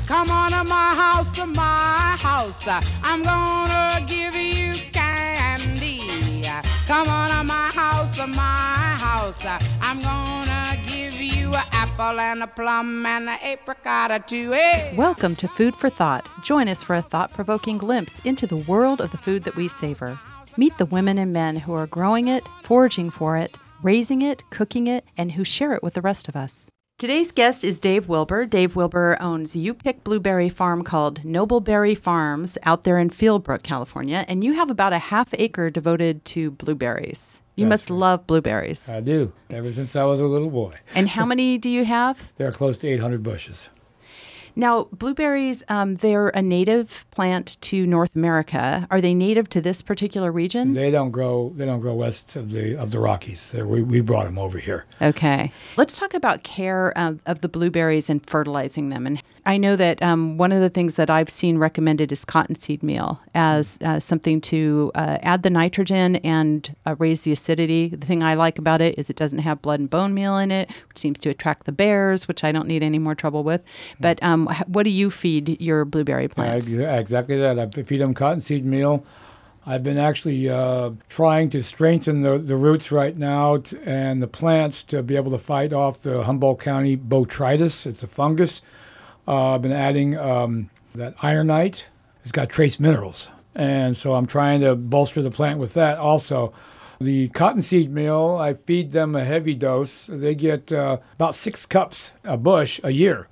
Come on to my house, my house. I'm gonna give you candy. Come on to my house, my house. I'm gonna give you an apple and a plum and an apricot or two. Hey. Welcome to Food for Thought. Join us for a thought-provoking glimpse into the world of the food that we savor. Meet the women and men who are growing it, foraging for it, raising it, cooking it, and who share it with the rest of us. Today's guest is Dave Wilbur. Dave Wilbur owns You Pick Blueberry farm called Nobleberry Farms out there in Fieldbrook, California, and you have about a half acre devoted to blueberries. You must love blueberries. I do, ever since I was a little boy. And how many do you have? There are close to 800 bushes. Now, blueberries, they're a native plant to North America. Are they native to this particular region? They don't grow west of the Rockies. We brought them over here. Okay. Let's talk about care of the blueberries and fertilizing them. And I know that one of the things that I've seen recommended is cottonseed meal as something to add the nitrogen and raise the acidity. The thing I like about it is it doesn't have blood and bone meal in it, which seems to attract the bears, which I don't need any more trouble with. But what do you feed your blueberry plants? Exactly that. I feed them cottonseed meal. I've been actually trying to strengthen the roots right now and the plants to be able to fight off the Humboldt County botrytis. It's a fungus. I've been adding that ironite. It's got trace minerals. And so I'm trying to bolster the plant with that also. The cottonseed meal, I feed them a heavy dose. They get about 6 cups a bush a year.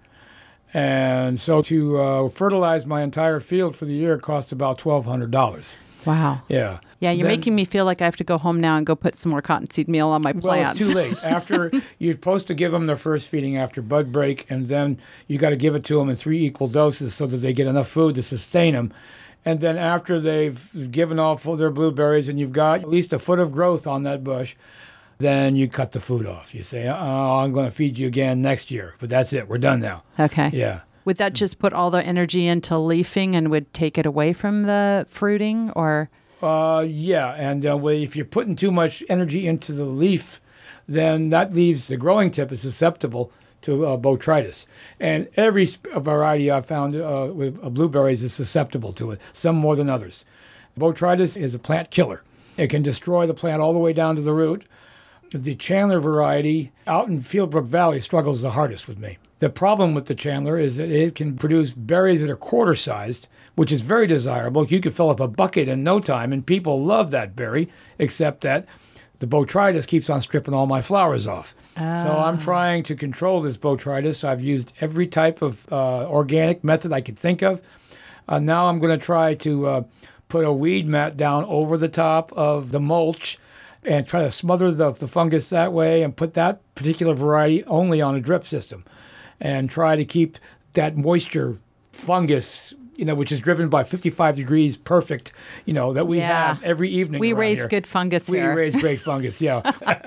And so to fertilize my entire field for the year costs about $1,200. Wow. Yeah. Yeah, you're making me feel like I have to go home now and go put some more cottonseed meal on my plants. Well, it's too late. After you're supposed to give them their first feeding after bud break, and then you got to give it to them in 3 equal doses so that they get enough food to sustain them. And then after they've given off their blueberries and you've got at least a foot of growth on that bush, then you cut the food off. You say, I'm going to feed you again next year, but that's it. We're done now. Okay. Yeah. Would that just put all the energy into leafing and would take it away from the fruiting, or? Yeah, and if you're putting too much energy into the leaf, then that leaves the growing tip is susceptible to botrytis. And every variety I've found with blueberries is susceptible to it, some more than others. Botrytis is a plant killer. It can destroy the plant all the way down to the root. The Chandler variety out in Fieldbrook Valley struggles the hardest with me. The problem with the Chandler is that it can produce berries that are quarter-sized, which is very desirable. You could fill up a bucket in no time, and people love that berry, except that the botrytis keeps on stripping all my flowers off. So I'm trying to control this botrytis. I've used every type of organic method I could think of. Now I'm going to try to put a weed mat down over the top of the mulch and try to smother the fungus that way and put that particular variety only on a drip system and try to keep that moisture fungus, which is driven by 55 degrees perfect, that we have every evening. We raise here. good fungus here. We raise great fungus, yeah.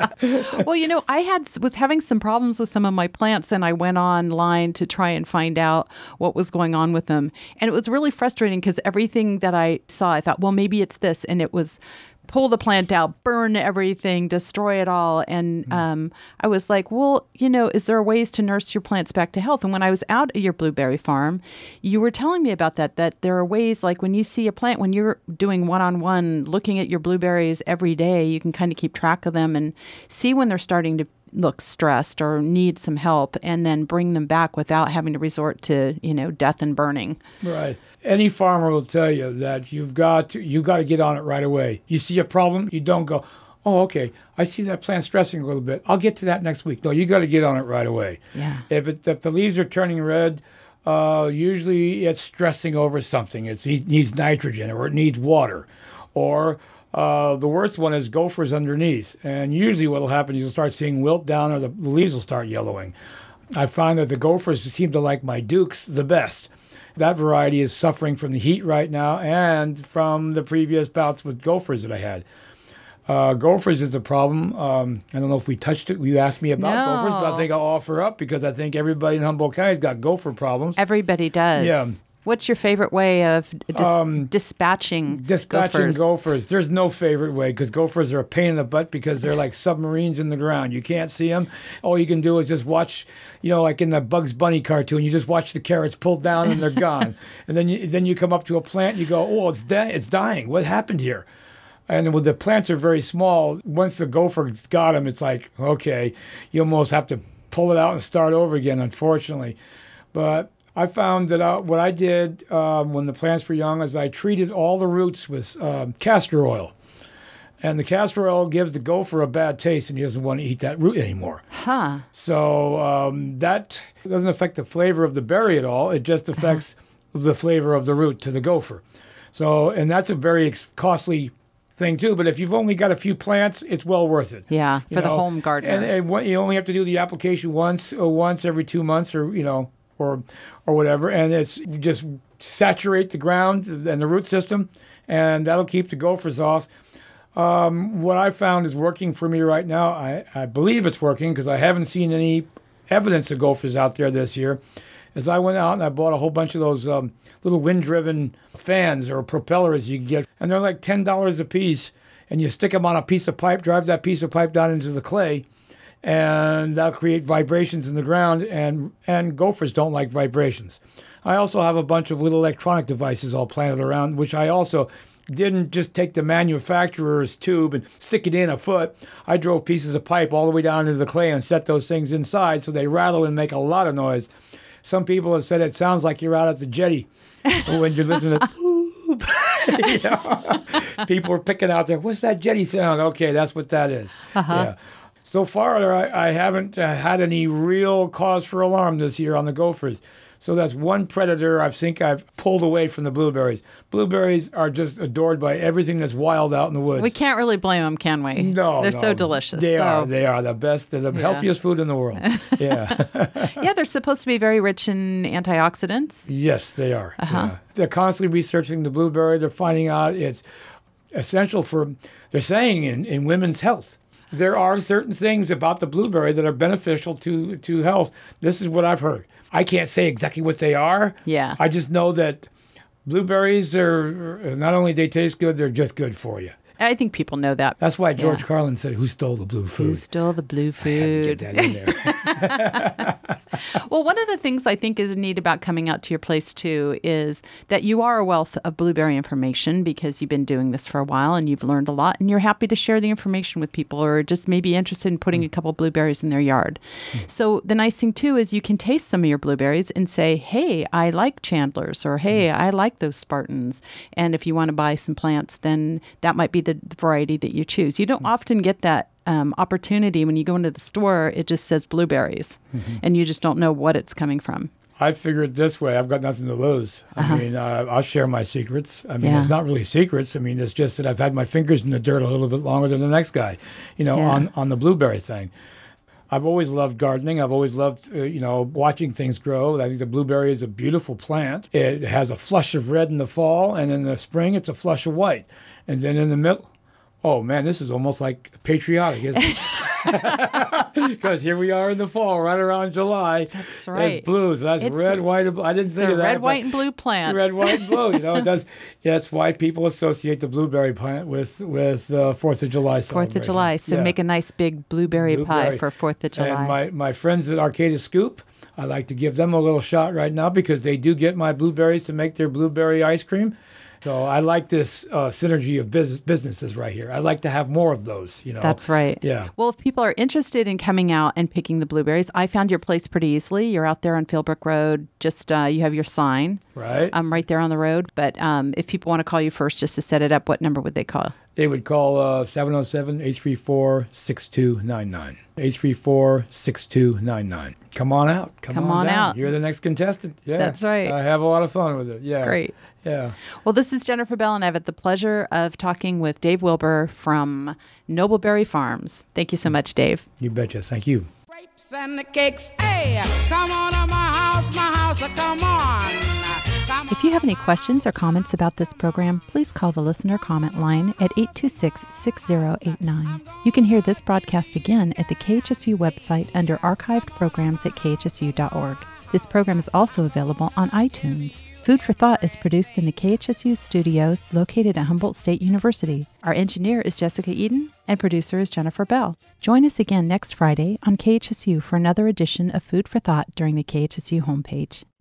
Well, I was having some problems with some of my plants, and I went online to try and find out what was going on with them. And it was really frustrating because everything that I saw, I thought, well, maybe it's this. And it was pull the plant out, burn everything, destroy it all. And I was like, well, is there ways to nurse your plants back to health? And when I was out at your blueberry farm, you were telling me about that there are ways, like when you see a plant, when you're doing one-on-one, looking at your blueberries every day, you can kind of keep track of them and see when they're starting to look stressed or need some help, and then bring them back without having to resort to, death and burning. Right. Any farmer will tell you that you've got to get on it right away. You see a problem, you don't go, oh, okay, I see that plant stressing a little bit. I'll get to that next week. No, you got to get on it right away. Yeah. If the leaves are turning red, usually it's stressing over something. It needs nitrogen, or it needs water, or the worst one is gophers underneath. And usually what will happen is you'll start seeing wilt down, or the leaves will start yellowing. I find that the gophers seem to like my Dukes the best. That variety is suffering from the heat right now and from the previous bouts with gophers that I had. Gophers is the problem. I don't know if we touched it. You asked me about gophers, but I think I'll offer up because I think everybody in Humboldt County has got gopher problems. Everybody does. Yeah. What's your favorite way of dispatching gophers? There's no favorite way because gophers are a pain in the butt because they're like submarines in the ground. You can't see them. All you can do is just watch, like in the Bugs Bunny cartoon, you just watch the carrots pull down and they're gone. And then you come up to a plant and you go, oh, it's dying. What happened here? And when the plants are very small, once the gopher's got them, it's like, okay, you almost have to pull it out and start over again, unfortunately. But I found that what I did when the plants were young is I treated all the roots with castor oil. And the castor oil gives the gopher a bad taste, and he doesn't want to eat that root anymore. Huh. So that doesn't affect the flavor of the berry at all. It just affects the flavor of the root to the gopher. So, and that's a very costly thing too, but if you've only got a few plants, it's well worth it. Yeah, for the home gardener. And you only have to do the application once every 2 months, or whatever, and it's just saturate the ground and the root system, and that'll keep the gophers off. What I found is working for me right now. I believe it's working because I haven't seen any evidence of gophers out there this year. As I went out and I bought a whole bunch of those little wind-driven fans or propellers you can get, and they're like $10 a piece, and you stick them on a piece of pipe, drive that piece of pipe down into the clay, and that'll create vibrations in the ground, and gophers don't like vibrations. I also have a bunch of little electronic devices all planted around, which I also didn't just take the manufacturer's tube and stick it in a foot. I drove pieces of pipe all the way down into the clay and set those things inside so they rattle and make a lot of noise. Some people have said it sounds like you're out at the jetty when you listen to boop. People are picking out there, what's that jetty sound? Okay, that's what that is. Yeah. So far, I haven't had any real cause for alarm this year on the gophers. So that's one predator I think I've pulled away from the blueberries. Blueberries are just adored by everything that's wild out in the woods. We can't really blame them, can we? No, They're so delicious. They are the best. They're the healthiest food in the world. Yeah. Yeah, they're supposed to be very rich in antioxidants. Yes, they are. Yeah. They're constantly researching the blueberry. They're finding out it's essential for, they're saying, in women's health. There are certain things about the blueberry that are beneficial to health. This is what I've heard. I can't say exactly what they are. Yeah. I just know that blueberries are, not only they taste good, they're just good for you. I think people know that. That's why George Carlin said, who stole the blue food? Who stole the blue food? I had to get that in there. Well, one of the things I think is neat about coming out to your place, too, is that you are a wealth of blueberry information because you've been doing this for a while and you've learned a lot and you're happy to share the information with people or just maybe interested in putting a couple blueberries in their yard. So the nice thing, too, is you can taste some of your blueberries and say, hey, I like Chandlers, or hey, I like those Spartans. And if you want to buy some plants, then that might be the variety that you choose. You don't often get that opportunity when you go into the store. It just says blueberries, and you just don't know what it's coming from. I figure it this way. I've got nothing to lose. I mean, I'll share my secrets. I mean, it's not really secrets. I mean, it's just that I've had my fingers in the dirt a little bit longer than the next guy, on the blueberry thing. I've always loved gardening. I've always loved, watching things grow. I think the blueberry is a beautiful plant. It has a flush of red in the fall, and in the spring, it's a flush of white. And then in the middle, oh, man, this is almost like patriotic, isn't it? Because here we are in the fall, right around July. That's right. That's blue. So that's red, white, and blue. I didn't think of that. Red, white, and blue plant. Red, white, and blue. It does. Yeah, that's why people associate the blueberry plant with 4th of July celebration. 4th of July. So make a nice big blueberry pie for 4th of July. And my friends at Arcata Scoop, I like to give them a little shot right now because they do get my blueberries to make their blueberry ice cream. So I like this synergy of businesses right here. I like to have more of those, That's right. Yeah. Well, if people are interested in coming out and picking the blueberries, I found your place pretty easily. You're out there on Philbrook Road. Just you have your sign. Right. Right there on the road. But if people want to call you first just to set it up, what number would they call? They would call 707-834-6299. 834-6299. Come on out. Come on out. You're the next contestant. Yeah. That's right. I have a lot of fun with it. Yeah. Great. Yeah. Well, this is Jennifer Bell, and I've had the pleasure of talking with Dave Wilbur from Nobleberry Farms. Thank you so much, Dave. You betcha. Thank you. Grapes and the cakes, hey, come on to my house, come on. If you have any questions or comments about this program, please call the listener comment line at 826-6089. You can hear this broadcast again at the KHSU website under archived programs at khsu.org. This program is also available on iTunes. Food for Thought is produced in the KHSU studios located at Humboldt State University. Our engineer is Jessica Eden, and producer is Jennifer Bell. Join us again next Friday on KHSU for another edition of Food for Thought during the KHSU homepage.